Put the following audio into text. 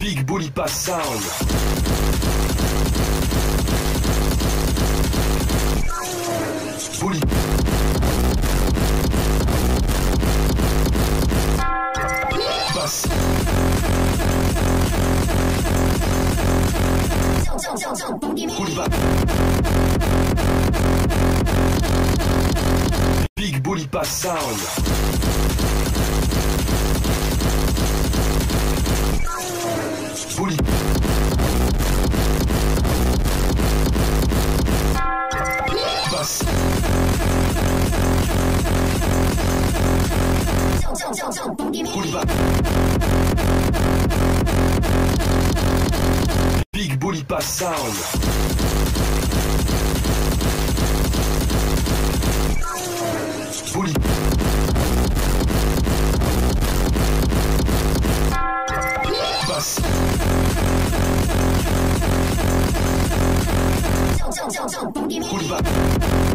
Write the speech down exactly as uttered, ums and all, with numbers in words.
Big Bully Pass Sound. Bully. Pass. Bully Pass. Big Bully Pass Sound. Bully. Pass. Bully Pass. Big Bully Pass Sound. Bully. Pass. Bully Pass.